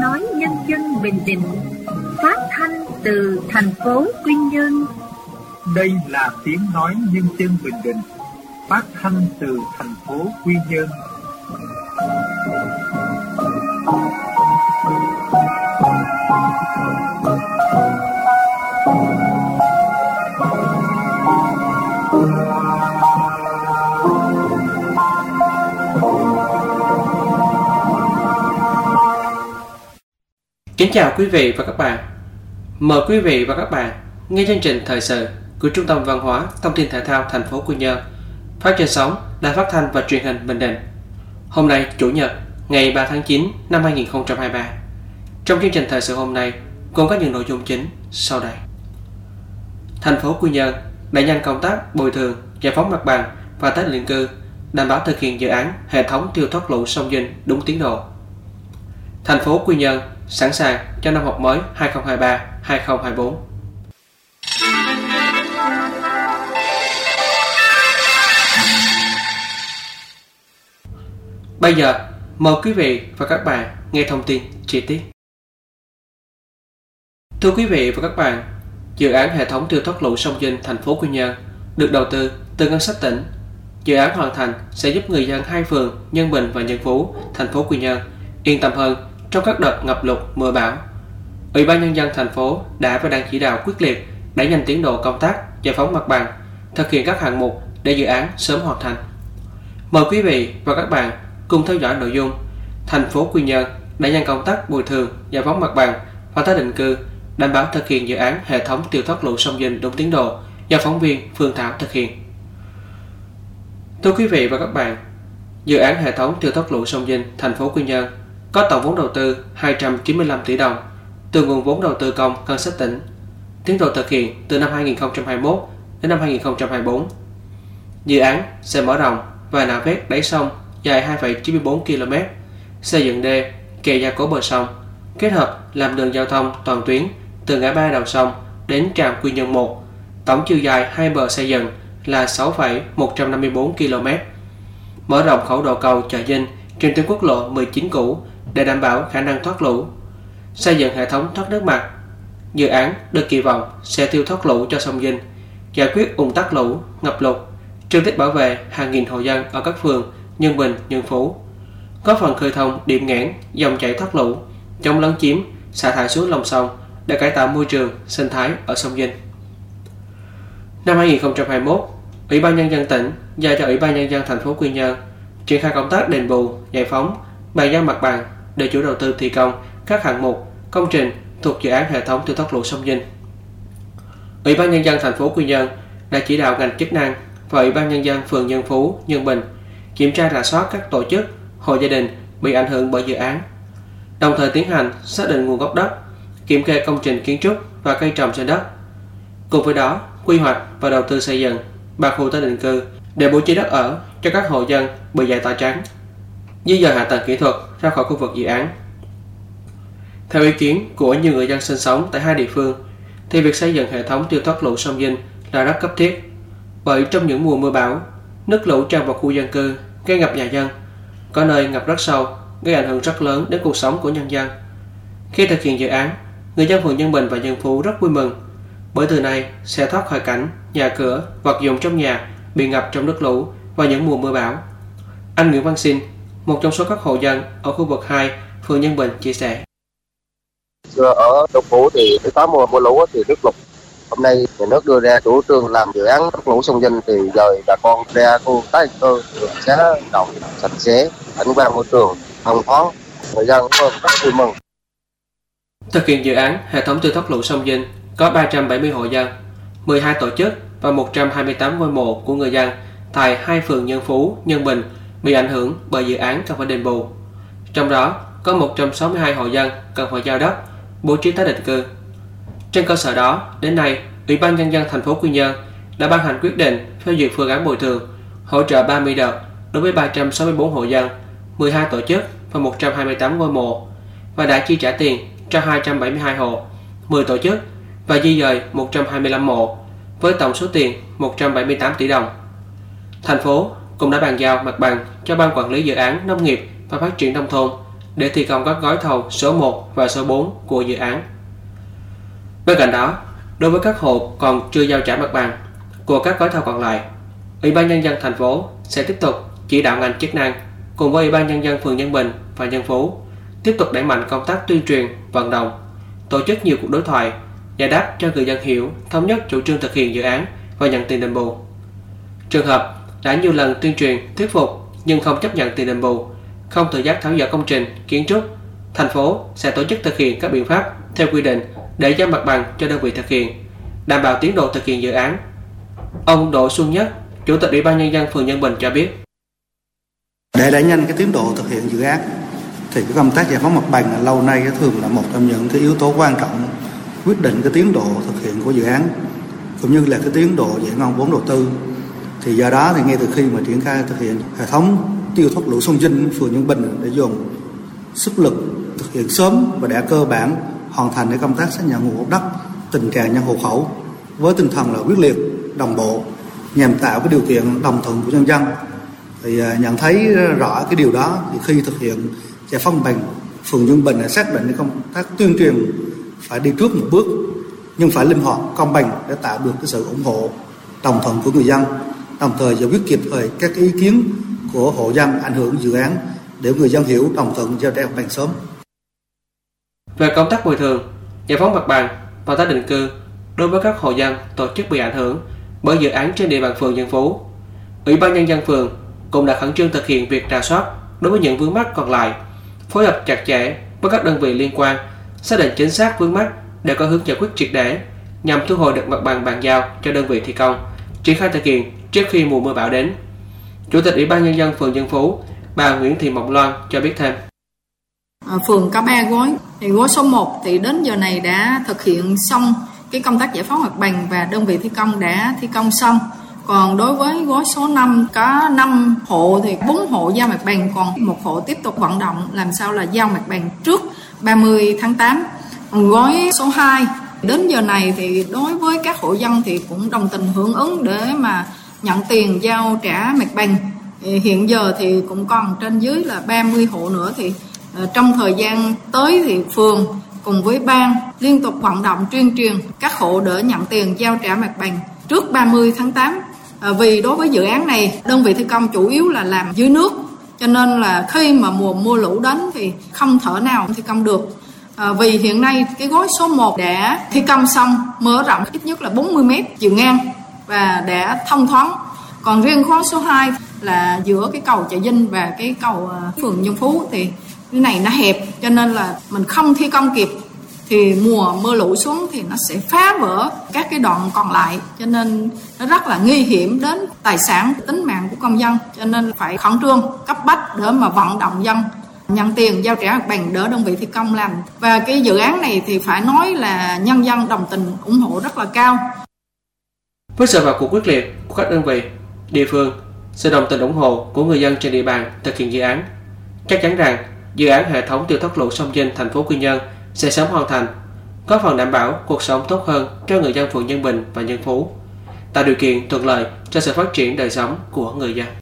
nói nhân dân Bình Định, phát thanh từ thành phố Quy Nhơn. Đây là tiếng nói nhân dân Bình Định, phát thanh từ thành phố Quy Nhơn. Kính chào quý vị và các bạn. Mời quý vị và các bạn nghe chương trình thời sự của Trung tâm Văn hóa Thông tin Thể thao thành phố Quy Nhơn, phát trên sóng Đài Phát thanh và Truyền hình Bình Định. Hôm nay Chủ nhật, ngày 3 tháng 9 năm 2023. Trong chương trình thời sự hôm nay gồm có những nội dung chính sau đây. Thành phố Quy Nhơn đẩy nhanh công tác bồi thường, giải phóng mặt bằng và tái định cư, đảm bảo thực hiện dự án hệ thống tiêu thoát lũ sông Vinh đúng tiến độ. Thành phố Quy Nhơn sẵn sàng cho năm học mới 2023-2024. Bây giờ, mời quý vị và các bạn nghe thông tin chi tiết. Thưa quý vị và các bạn, dự án hệ thống tiêu thoát lũ sông Vinh thành phố Quy Nhơn được đầu tư từ ngân sách tỉnh. Dự án hoàn thành sẽ giúp người dân hai phường Nhân Bình và Nhân Phú, thành phố Quy Nhơn yên tâm hơn trong các đợt ngập lụt, mưa bão. Ủy ban Nhân dân thành phố đã và đang chỉ đạo quyết liệt đẩy nhanh tiến độ công tác giải phóng mặt bằng, thực hiện các hạng mục để dự án sớm hoàn thành. Mời quý vị và các bạn cùng theo dõi nội dung thành phố Quy Nhơn đẩy nhanh công tác bồi thường, giải phóng mặt bằng và tái định cư, đảm bảo thực hiện dự án hệ thống tiêu thoát lũ sông Vinh đúng tiến độ, do phóng viên Phương Thảo thực hiện. Thưa quý vị và các bạn, dự án hệ thống tiêu thoát lũ sông Vinh thành phố Quy Nhơn có tổng vốn đầu tư 295 tỷ đồng từ nguồn vốn đầu tư công ngân sách tỉnh. Tiến độ thực hiện từ năm 2021 đến năm 2024. Dự án sẽ mở rộng và nạo vét đáy sông dài 2,94 km, xây dựng đê, kè gia cố bờ sông, kết hợp làm đường giao thông toàn tuyến từ ngã ba đầu sông đến trạm Quy Nhơn 1. Tổng chiều dài hai bờ xây dựng là 6,154 km. Mở rộng khẩu độ cầu Chợ Vinh trên tuyến quốc lộ 19 cũ để đảm bảo khả năng thoát lũ. Xây dựng hệ thống thoát nước mặt. Dự án được kỳ vọng sẽ tiêu thoát lũ cho sông Vinh, giải quyết ùn tắc lũ, ngập lụt, trực tiếp bảo vệ hàng nghìn hộ dân ở các phường Nhân Bình, Nhân Phú, góp phần khơi thông điểm nghẽn dòng chảy thoát lũ, chống lấn chiếm, xả thải xuống lòng sông để cải tạo môi trường sinh thái ở sông Vinh. Năm 2021, Ủy ban Nhân dân tỉnh giao cho Ủy ban Nhân dân thành phố Quy Nhơn triển khai công tác đền bù, giải phóng, bàn giao mặt bằng để chủ đầu tư thi công các hạng mục, công trình thuộc dự án hệ thống tiêu thoát lũ sông Vinh. Ủy ban Nhân dân thành phố Quy Nhơn đã chỉ đạo ngành chức năng và Ủy ban Nhân dân phường Nhân Phú, Nhân Bình kiểm tra rà soát các tổ chức, hộ gia đình bị ảnh hưởng bởi dự án, đồng thời tiến hành xác định nguồn gốc đất, kiểm kê công trình kiến trúc và cây trồng trên đất. Cùng với đó, quy hoạch và đầu tư xây dựng 3 khu tái định cư để bố trí đất ở cho các hộ dân bị giải tỏa trắng, di dời hạ tầng kỹ thuật ra khỏi khu vực dự án. Theo ý kiến của nhiều người dân sinh sống tại hai địa phương, thì việc xây dựng hệ thống tiêu thoát lũ sông Vinh là rất cấp thiết, bởi trong những mùa mưa bão, nước lũ tràn vào khu dân cư gây ngập nhà dân, có nơi ngập rất sâu, gây ảnh hưởng rất lớn đến cuộc sống của nhân dân. Khi thực hiện dự án, người dân phường Nhân Bình và Nhân Phú rất vui mừng, bởi từ nay sẽ thoát khỏi cảnh nhà cửa, vật dụng trong nhà bị ngập trong nước lũ vào những mùa mưa bão. Anh Nguyễn Văn Sinh, một trong số các hộ dân ở khu vực 2, phường Nhân Bình chia sẻ. Ở Đồng Phú thì có mùa lũ thì nước lụt. Hôm nay nhà nước đưa ra chủ trương làm dự án thoát lũ sông Vinh thì dời bà con ra khu tái định cư sẽ động sạch sẽ, cảnh quan môi trường thông thoáng, người dân rất vui mừng. Thực hiện dự án hệ thống tiêu thoát lũ sông Vinh có 370 hộ dân, 12 tổ chức và 128 ngôi mộ của người dân tại hai phường Nhân Phú, Nhân Bình bị ảnh hưởng bởi dự án cần phải đền bù. Trong đó có 162 hộ dân cần phải giao đất, bố trí tái định cư. Trên cơ sở đó, đến nay, Ủy ban Nhân dân thành phố Quy Nhơn đã ban hành quyết định phê duyệt phương án bồi thường, hỗ trợ 30 đợt đối với 364 hộ dân, 12 tổ chức và 128 ngôi mộ, và đã chi trả tiền cho 272 hộ, 10 tổ chức và di dời 125 mộ với tổng số tiền 178 tỷ đồng. Thành phố cũng đã bàn giao mặt bằng cho Ban Quản lý Dự án Nông nghiệp và Phát triển Nông thôn để thi công các gói thầu số 1 và số 4 của dự án. Bên cạnh đó, đối với các hộ còn chưa giao trả mặt bằng của các gói thầu còn lại, Ủy ban Nhân dân thành phố sẽ tiếp tục chỉ đạo ngành chức năng cùng với Ủy ban Nhân dân phường Nhân Bình và Nhân Phú tiếp tục đẩy mạnh công tác tuyên truyền, vận động, tổ chức nhiều cuộc đối thoại, giải đáp cho người dân hiểu, thống nhất chủ trương thực hiện dự án và nhận tiền đền bù. Trường hợp đã nhiều lần tuyên truyền, thuyết phục nhưng không chấp nhận tiền đền bù, không tự giác tháo dỡ công trình, kiến trúc, thành phố sẽ tổ chức thực hiện các biện pháp theo quy định để giao mặt bằng cho đơn vị thực hiện, đảm bảo tiến độ thực hiện dự án. Ông Đỗ Xuân Nhất, Chủ tịch Ủy ban Nhân dân phường Nhân Bình cho biết. Để đẩy nhanh cái tiến độ thực hiện dự án thì cái công tác giải phóng mặt bằng lâu nay thường là một trong những cái yếu tố quan trọng quyết định cái tiến độ thực hiện của dự án cũng như là cái tiến độ giải ngân vốn đầu tư. Thì do đó thì ngay từ khi mà triển khai thực hiện hệ thống tiêu thoát lũ sông Vinh phường Nhân Bình để dùng sức lực thực hiện sớm và đã cơ bản hoàn thành cái công tác xác nhận nguồn gốc đất, tình trạng nhân hộ khẩu với tinh thần là quyết liệt, đồng bộ nhằm tạo cái điều kiện đồng thuận của nhân dân. Thì nhận thấy rõ cái điều đó thì khi thực hiện giải phóng mặt bằng, phường Nhân Bình đã xác định cái công tác tuyên truyền phải đi trước một bước nhưng phải linh hoạt, công bằng để tạo được cái sự ủng hộ, đồng thuận của người dân, đồng thời giải quyết kịp thời các ý kiến của hộ dân ảnh hưởng dự án để người dân hiểu, đồng thuận giao trả mặt bằng sớm. Về công tác bồi thường, giải phóng mặt bằng và tái định cư đối với các hộ dân tổ chức bị ảnh hưởng bởi dự án trên địa bàn phường Nhân Phú, Ủy ban Nhân dân phường cũng đã khẩn trương thực hiện việc rà soát đối với những vướng mắc còn lại, phối hợp chặt chẽ với các đơn vị liên quan, xác định chính xác vướng mắc để có hướng giải quyết triệt để nhằm thu hồi được mặt bằng bàn giao cho đơn vị thi công, triển khai thực hiện trước khi mùa mưa bão đến. Chủ tịch Ủy ban Nhân dân phường Nhân Phú, bà Nguyễn Thị Mộng Loan cho biết thêm. Phường có 3 gói, thì gói số 1 thì đến giờ này đã thực hiện xong cái công tác giải phóng mặt bằng và đơn vị thi công đã thi công xong. Còn đối với gói số 5 có 5 hộ thì 4 hộ giao mặt bằng, còn 1 hộ tiếp tục vận động làm sao là giao mặt bằng trước 30 tháng 8. Còn gói số 2 đến giờ này thì đối với các hộ dân thì cũng đồng tình hưởng ứng để mà nhận tiền giao trả mặt bằng. Hiện giờ thì cũng còn trên dưới là 30 hộ nữa, thì trong thời gian tới thì phường cùng với ban liên tục vận động tuyên truyền các hộ để nhận tiền giao trả mặt bằng trước 30 tháng 8. Vì đối với dự án này, đơn vị thi công chủ yếu là làm dưới nước, cho nên là khi mà mùa mưa lũ đến thì không thể nào thi công được. Vì hiện nay cái gói số 1 đã thi công xong, mở rộng ít nhất là 40 m chiều ngang và đã thông thoáng. Còn riêng gói số 2 là giữa cái cầu Chợ Vinh và cái cầu phường Nhân Phú thì cái này nó hẹp, cho nên là mình không thi công kịp thì mùa mưa lũ xuống thì nó sẽ phá vỡ các cái đoạn còn lại, cho nên nó rất là nguy hiểm đến tài sản, tính mạng của công dân, cho nên phải khẩn trương cấp bách để mà vận động dân nhận tiền giao trả mặt bằng đỡ đơn vị thi công làm. Và cái dự án này thì phải nói là nhân dân đồng tình ủng hộ rất là cao. Với sự vào cuộc quyết liệt của các đơn vị, địa phương, sự đồng tình ủng hộ của người dân trên địa bàn thực hiện dự án, chắc chắn rằng dự án hệ thống tiêu thoát lũ sông Vinh thành phố Quy Nhơn sẽ sớm hoàn thành, góp phần đảm bảo cuộc sống tốt hơn cho người dân phường Nhân Bình và Nhân Phú, tạo điều kiện thuận lợi cho sự phát triển đời sống của người dân.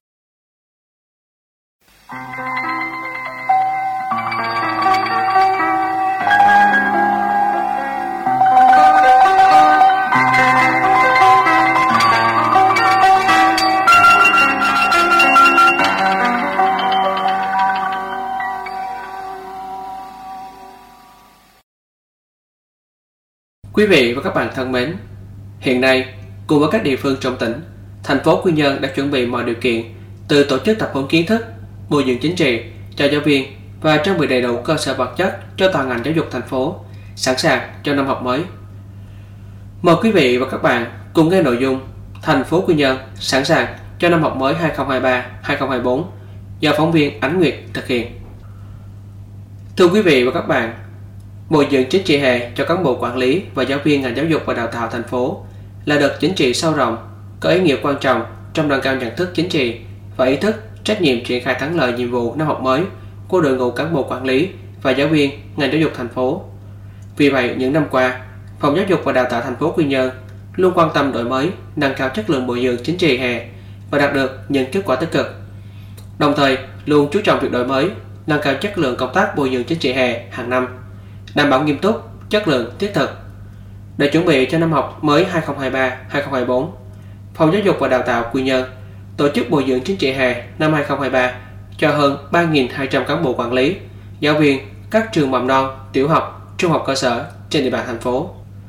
Quý vị và các bạn thân mến, hiện nay cùng với các địa phương trong tỉnh, thành phố Quy Nhơn đã chuẩn bị mọi điều kiện từ tổ chức tập huấn kiến thức, bồi dưỡng chính trị cho giáo viên và trang bị đầy đủ cơ sở vật chất cho toàn ngành giáo dục thành phố, sẵn sàng cho năm học mới. Mời quý vị và các bạn cùng nghe nội dung thành phố Quy Nhơn sẵn sàng cho năm học mới 2023-2024 do phóng viên Ánh Nguyệt thực hiện. Thưa quý vị và các bạn, bồi dưỡng chính trị hè cho cán bộ quản lý và giáo viên ngành giáo dục và đào tạo thành phố là đợt chính trị sâu rộng, có ý nghĩa quan trọng trong nâng cao nhận thức chính trị và ý thức trách nhiệm triển khai thắng lợi nhiệm vụ năm học mới của đội ngũ cán bộ quản lý và giáo viên ngành giáo dục thành phố. Vì vậy, những năm qua, Phòng Giáo dục và Đào tạo thành phố Quy Nhơn luôn quan tâm đổi mới, nâng cao chất lượng bồi dưỡng chính trị hè và đạt được những kết quả tích cực. Đồng thời, luôn chú trọng việc đổi mới, nâng cao chất lượng công tác bồi dưỡng chính trị hè hàng năm, đảm bảo nghiêm túc, chất lượng, thiết thực. Để chuẩn bị cho năm học mới 2023-2024, Phòng Giáo dục và Đào tạo Quy Nhơn tổ chức bồi dưỡng chính trị hè năm 2023 cho hơn 3.200 cán bộ quản lý, giáo viên các trường mầm non, tiểu học, trung học cơ sở trên địa bàn thành phố.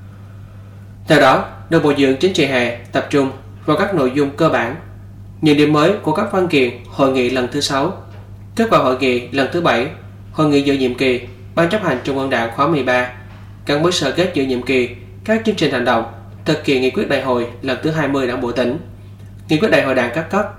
Theo đó, đợt bồi dưỡng chính trị hè tập trung vào các nội dung cơ bản, những điểm mới của các văn kiện hội nghị lần thứ 6, kết quả hội nghị lần thứ 7, hội nghị giữa nhiệm kỳ Ban chấp hành Trung ương Đảng khóa 13, gắn với sơ kết giữa nhiệm kỳ các chương trình hành động thực hiện nghị quyết đại hội lần thứ 20 Đảng bộ tỉnh, nghị quyết đại hội Đảng các cấp,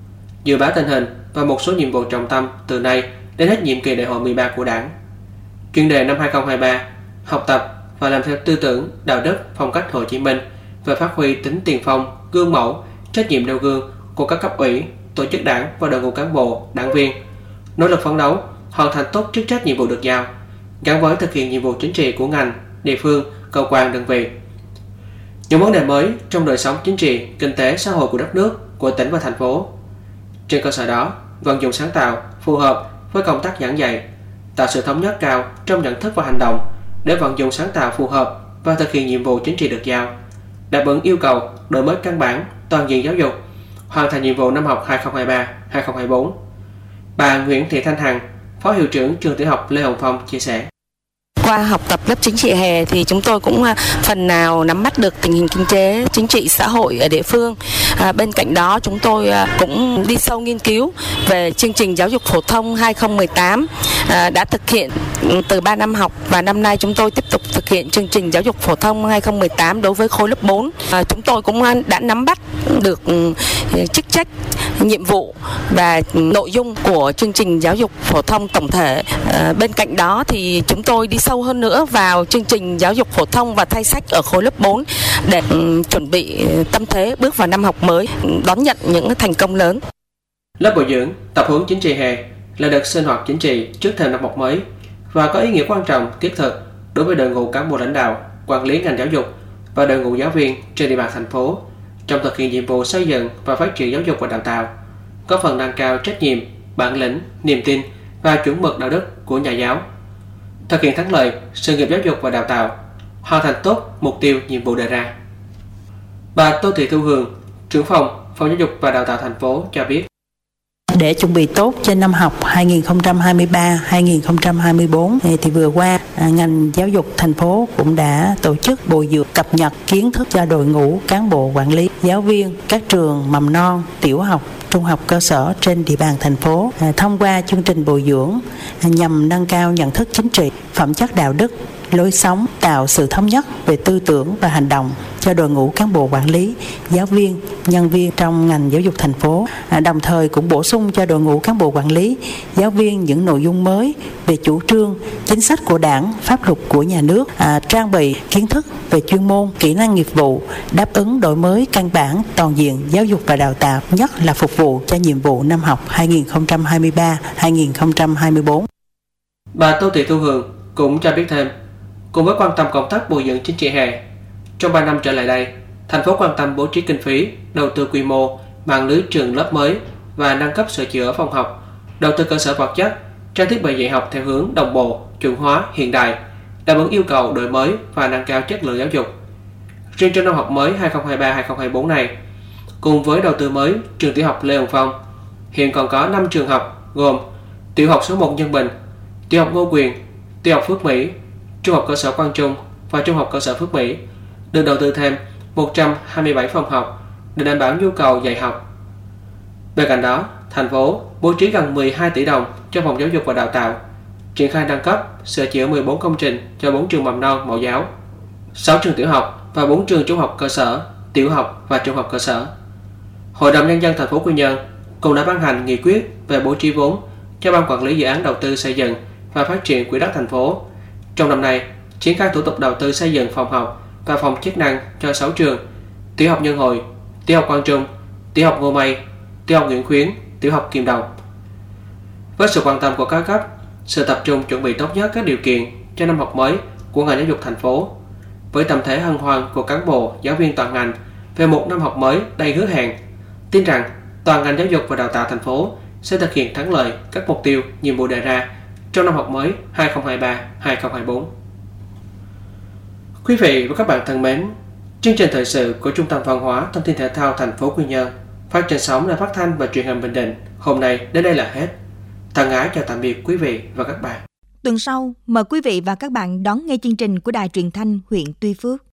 dự báo tình hình và một số nhiệm vụ trọng tâm từ nay đến hết nhiệm kỳ đại hội 13 của Đảng. Chuyên đề năm 2023: học tập và làm theo tư tưởng, đạo đức, phong cách Hồ Chí Minh và phát huy tính tiền phong, gương mẫu, trách nhiệm nêu gương của các cấp ủy, tổ chức đảng và đội ngũ cán bộ, đảng viên, nỗ lực phấn đấu hoàn thành tốt chức trách nhiệm vụ được giao, gắn với thực hiện nhiệm vụ chính trị của ngành, địa phương, cơ quan, đơn vị. Những vấn đề mới trong đời sống chính trị, kinh tế, xã hội của đất nước, của tỉnh và thành phố. Trên cơ sở đó, vận dụng sáng tạo, phù hợp với công tác giảng dạy, tạo sự thống nhất cao trong nhận thức và hành động để vận dụng sáng tạo phù hợp và thực hiện nhiệm vụ chính trị được giao, đáp ứng yêu cầu đổi mới căn bản, toàn diện giáo dục, hoàn thành nhiệm vụ năm học 2023-2024. Bà Nguyễn Thị Thanh Hằng, Phó Hiệu trưởng Trường Tiểu học Lê Hồng Phong chia sẻ. Qua học tập lớp chính trị hè thì chúng tôi cũng phần nào nắm bắt được tình hình kinh tế, chính trị, xã hội ở địa phương. Bên cạnh đó chúng tôi cũng đi sâu nghiên cứu về chương trình giáo dục phổ thông 2018 đã thực hiện từ 3 năm học và năm nay chúng tôi tiếp tục thực hiện chương trình giáo dục phổ thông 2018 đối với khối lớp 4. Chúng tôi cũng đã nắm bắt được chức trách, nhiệm vụ và nội dung của chương trình giáo dục phổ thông tổng thể. Bên cạnh đó thì chúng tôi đi sâu hơn nữa vào chương trình giáo dục phổ thông và thay sách ở khối lớp 4 để chuẩn bị tâm thế bước vào năm học mới, đón nhận những thành công lớn. Lớp bồi dưỡng tập huấn chính trị hè là đợt sinh hoạt chính trị trước thềm năm học mới và có ý nghĩa quan trọng thiết thực đối với đội ngũ cán bộ lãnh đạo, quản lý ngành giáo dục và đội ngũ giáo viên trên địa bàn thành phố trong thực hiện nhiệm vụ xây dựng và phát triển giáo dục và đào tạo, có phần nâng cao trách nhiệm, bản lĩnh, niềm tin và chuẩn mực đạo đức của nhà giáo, thực hiện thắng lợi sự nghiệp giáo dục và đào tạo, hoàn thành tốt mục tiêu nhiệm vụ đề ra. Bà Tô Thị Thu Hường, trưởng phòng Phòng Giáo dục và Đào tạo thành phố cho biết. Để chuẩn bị tốt cho năm học 2023-2024 thì vừa qua ngành giáo dục thành phố cũng đã tổ chức bồi dưỡng cập nhật kiến thức cho đội ngũ cán bộ quản lý, giáo viên các trường mầm non, tiểu học, trung học cơ sở trên địa bàn thành phố thông qua chương trình bồi dưỡng nhằm nâng cao nhận thức chính trị, phẩm chất đạo đức, lối sống, tạo sự thống nhất về tư tưởng và hành động cho đội ngũ cán bộ quản lý, giáo viên, nhân viên trong ngành giáo dục thành phố, đồng thời cũng bổ sung cho đội ngũ cán bộ quản lý, giáo viên những nội dung mới về chủ trương, chính sách của Đảng, pháp luật của nhà nước, trang bị kiến thức về chuyên môn, kỹ năng nghiệp vụ, đáp ứng đổi mới căn bản toàn diện giáo dục và đào tạo, nhất là phục vụ cho nhiệm vụ năm học 2023-2024. Bà Tô Thị Thu Hường cũng cho biết thêm, cùng với quan tâm công tác bồi dưỡng chính trị hè, trong 3 năm trở lại đây, thành phố quan tâm bố trí kinh phí, đầu tư quy mô, mạng lưới trường lớp mới và nâng cấp sửa chữa phòng học, đầu tư cơ sở vật chất, trang thiết bị dạy học theo hướng đồng bộ, chuẩn hóa, hiện đại, đáp ứng yêu cầu đổi mới và nâng cao chất lượng giáo dục. Riêng trong năm học mới 2023-2024 này, cùng với đầu tư mới trường tiểu học Lê Hồng Phong, hiện còn có 5 trường học gồm tiểu học số 1 Nhân Bình, tiểu học Ngô Quyền, tiểu học Phước Mỹ, trung học cơ sở Quang Trung và trung học cơ sở Phước Mỹ được đầu tư thêm 127 phòng học để đảm bảo nhu cầu dạy học. Bên cạnh đó, thành phố bố trí gần 12 tỷ đồng cho phòng giáo dục và đào tạo, triển khai nâng cấp, sửa chữa 14 công trình cho 4 trường mầm non mẫu giáo, 6 trường tiểu học và 4 trường trung học cơ sở, tiểu học và trung học cơ sở. Hội đồng Nhân dân thành phố Quy Nhơn cũng đã ban hành nghị quyết về bố trí vốn cho ban quản lý dự án đầu tư xây dựng và phát triển quỹ đất thành phố. Trong năm nay, triển khai thủ tục đầu tư xây dựng phòng học và phòng chức năng cho 6 trường: tiểu học Nhân Hội, tiểu học Quang Trung, tiểu học Ngô Mây, tiểu học Nguyễn Khuyến, tiểu học Kim Đồng. Với sự quan tâm của các cấp, sự tập trung chuẩn bị tốt nhất các điều kiện cho năm học mới của ngành giáo dục thành phố, với tâm thế hân hoan của cán bộ, giáo viên toàn ngành về một năm học mới đầy hứa hẹn, tin rằng toàn ngành giáo dục và đào tạo thành phố sẽ thực hiện thắng lợi các mục tiêu, nhiệm vụ đề ra trong năm học mới 2023-2024. Quý vị và các bạn thân mến, chương trình thời sự của Trung tâm Văn hóa Thông tin Thể thao thành phố Quy Nhơn phát trên sóng Đài Phát thanh và Truyền hình Bình Định hôm nay đến đây là hết. Thân ái chào tạm biệt quý vị và các bạn. Tuần sau, mời quý vị và các bạn đón nghe chương trình của Đài Truyền thanh huyện Tuy Phước.